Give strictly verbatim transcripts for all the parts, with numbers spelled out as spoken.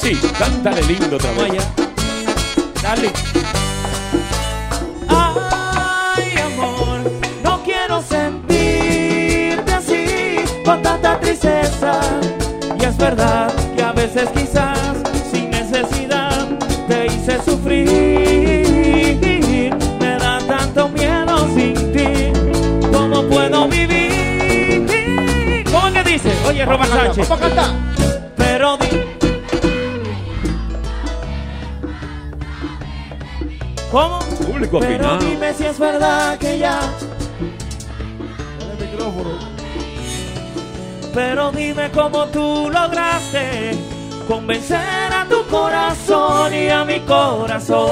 Sí, cántale lindo otra vez. Dale. Ay, amor, no quiero sentirte así, con tanta tristeza. Y es verdad que a veces quizás, sin necesidad, te hice sufrir. Me da tanto miedo sin ti, ¿cómo puedo vivir? ¿Cómo que dice? Oye, Roma Sánchez. ¿Cómo canta? Pero di... ¿Cómo? Público Pero opinado. dime si es verdad que ya... El micrófono. Pero dime cómo tú lograste convencer a tu corazón y a mi corazón.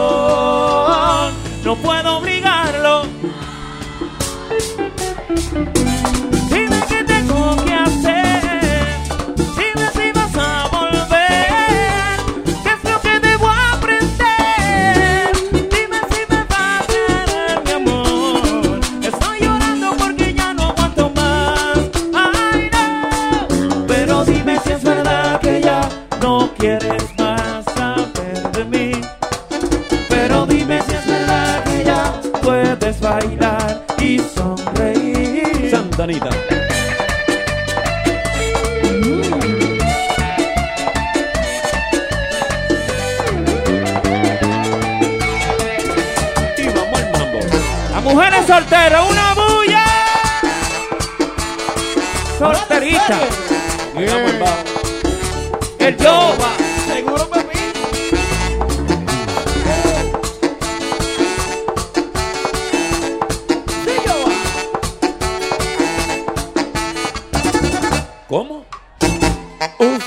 No puedo obligarlo. Dime qué tengo que hacer. Dime si vas a volver. ¿Qué es lo que debo aprender? Dime si me vas a querer, mi amor. Estoy llorando porque ya no aguanto más. Ay, no. Pero dime si es verdad que ya no quieres más saber de mí. Pero dime si es verdad que ya puedes bailar y sonreír. Santanita. Y vamos al mambo. Las mujeres solteras, una bulla. Solterita. Y vamos al mambo. El Yoba. Seguro me vi. Sí, yo. ¿Cómo? Oye,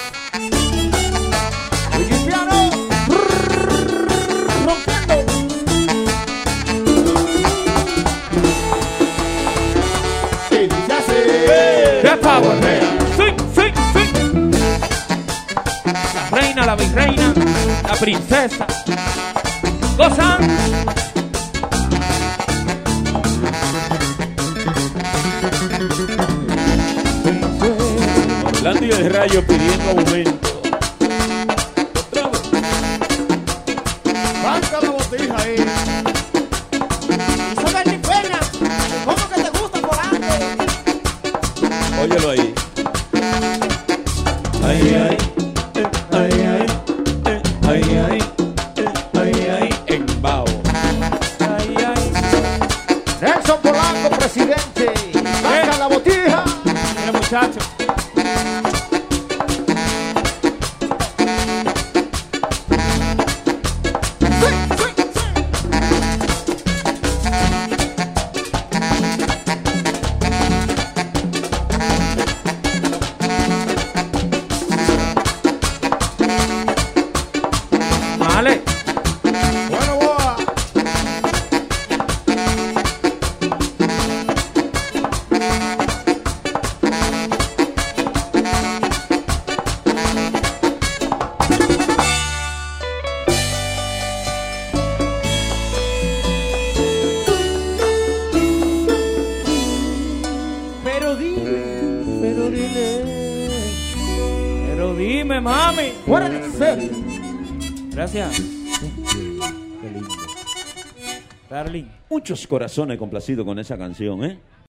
piano. Rompiendo. Y dice así. ¡Qué power! Sí, sí, sí. La reina, la virreina, la princesa. Gozan. Orlando y el Rayo pidiendo aumento. Otra vez. Banca la botija ahí. Isabel ni pena. ¿Cómo que te gusta por antes? Óyelo ahí. Ay, ay, eh, ay, ay, eh, ay, ay, eh, ay, ay, en Bao. Ay, ay. Nelson Polanco, presidente. Banca la botija. Mira, muchachos. Vale. Bueno, boa. Pero dime, pero dile, pero dime, mami. Fuera de serio. Gracias. Qué lindo. Darling. Muchos corazones complacidos con esa canción, ¿eh?